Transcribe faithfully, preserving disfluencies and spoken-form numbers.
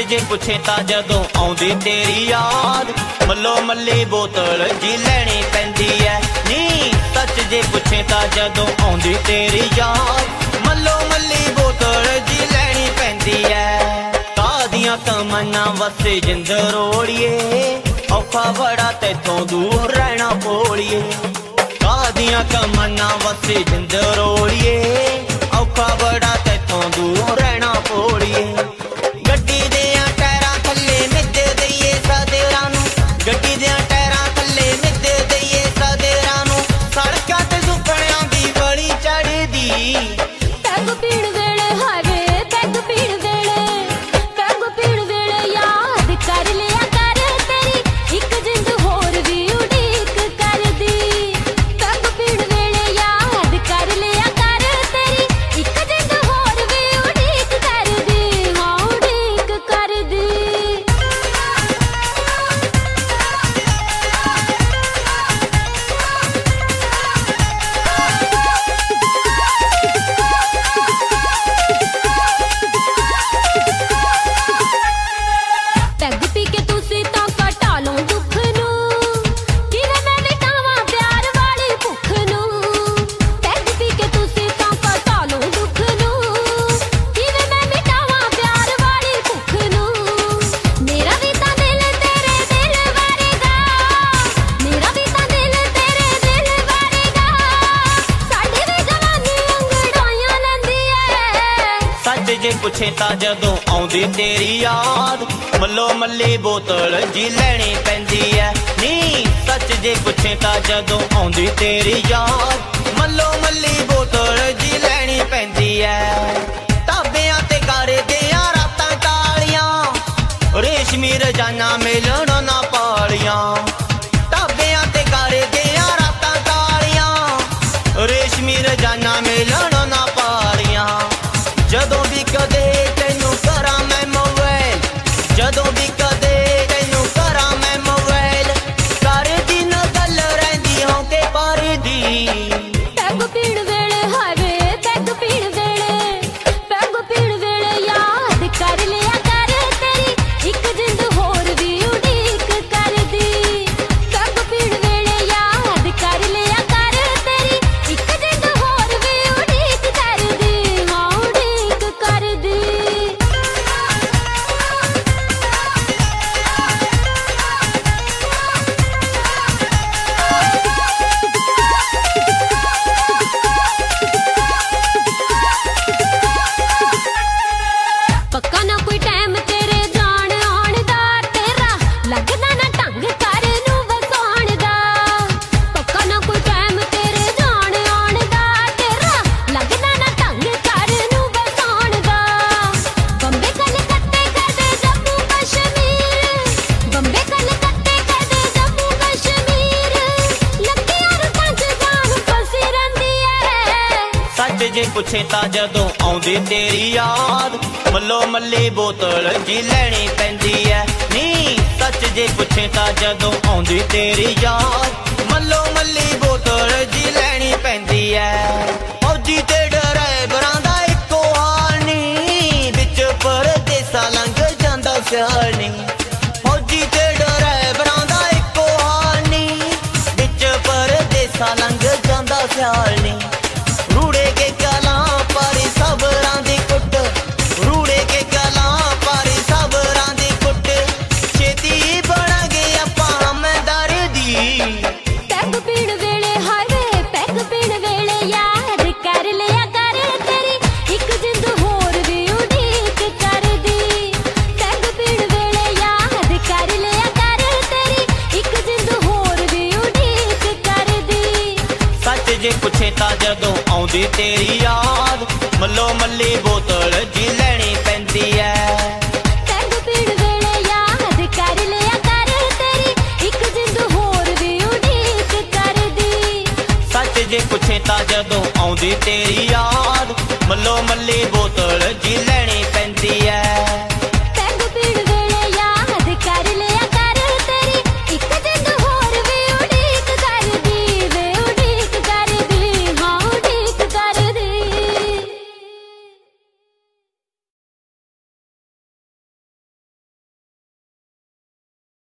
जे पुछे तां जदों आउंदी तेरी याद, मल्लो मल्ली बोतल जी लैनी पैंदी ऐ नी। सच जे पुछे तां जदों आउंदी तेरी याद, मल्लो मल्ली बोतल जी लैनी पैंदी ऐ। तादियां तमन्ना वसे जिंद रोड़िए, औखा बड़ा तैथों दूर रहना पोड़िए। तादियां तमन्ना वसे जिंद रोड़िए, औखा बड़ा तैथों दूर रहना पोड़िए। गड्डी देयां टायरां थल्ले मिद दईए सदेरां नूं, गड्डी देयां टायरां थल्ले मिद दईए सदेरां नूं। सड़कां ते सुपणियां दी बड़ी चढ़दी, पैग पीण वेले हावे पैग पीण वेले, पैग पीण वेले याद कर लिया कर तेरी इक जिंद होर भी उड़ीक करदी। पैग पीण वेले याद कर लिया कर तेरी इक जिंद होर भी उड़ीक करदी, हाँ उड़ीक करदी। पैग पी के तुसी तां घटा लो दुख नूं, किवें मैं मिटावां प्यार वाली भुख नूं। पैग पी के तुसी तां घटा लो दुख नूं, किवें मैं मिटावां प्यार वाली भुख नूं। मेरा भी तां दिल तेरे दिल वारेगा, मेरा भी तां दिल तेरे दिल वारेगा। साडी भी जवानी अंगड़ाइयां लैंदी ऐ। सच जे पुछे तां जदों आउंदी तेरी याद, मल्लो मल्ली बोतल जी लैनी पैंदी ऐ नी। सच जे पुछे तां जदों आउंदी तेरी याद, मल्लो मल्ली बोतल जी लैनी पैंदी ऐ। ढाबियां ते करदियां रातां कालियां, रेशमी रजाना मिलण ना पालियां। ढाबियां ते करदियां रातां कालियां, रेशमी रजाना मिलण ना पालियां। जदों भी कदे तैनूं करां मैं मोबाइल, जदों भी कदे तैनूं करां मैं मोबाइल, करदी ना गल रहिंदी होके परदी। पैग पीण वेले हावे पैग पीण वेले, पैग पीण वेले याद कर लिया कर तेरी इक जिंद होर भी उड़ीक करदी। पैग पीण वेले याद कर लिया कर तेरी इक जिंद होर भी उड़ीक करदी, हाँ उड़ीक करदी। पक्का ना कोई टाइम तेरे जान आउण दा, तेरा लगदा ना ढंग कर नूं वसाउण दा। पक्का ना कोई टाइम तेरे जान आउण दा, तेरा लगदा ना ढंग कर नूं वसाउण दा। बंबे कलकत्ते कदे जम्मू कश्मीर, बंबे कलकत्ते कदे जम्मू कश्मीर, लगियां रुतां च जान फसी रहिंदी ऐ। सच जे पुछे तां जदों आउंदी तेरी याद, मल्लो मल्ली बोतल जी लैनी पैंदी ऐ नी। सच जे पुछे तां जदों आउंदी तेरी याद, मल्लो मल्ली बोतल जी लैनी पैंदी ऐ। फौजी ते ड्राइवरां दा इक्को हाल नी, बिच परदेसा लंघ जांदा सियाल नी। फौजी ते ड्राइवरां दा इक्को हाल नी, बिच परदेसा लंघ जांदा सियाल नी। रूड़े के गलां पारी सबरां दी कुट, रूड़े के गलां पारी सबरां दी कुट, छेती बण गए आपां मैं दर्दी। पैग पीण वेले हावे पैग पीण वेले याद कर लिया कर तेरी इक जिंद होर भी उड़ीक करदी। पैग पीण वेले याद कर लिया कर तेरी इक जिंद होर भी उड़ीक करदी। सच जे पुछे तां जदों आउंदी तेरी याद, मल्लो मल्ली बोतल जी लैनी पैंदी ऐ। पैग पीण वेले याद कर लिया कर तेरी इक जिंद होर भी उड़ीक करदी। सच जे पुछे तां जदों आउंदी तेरी याद,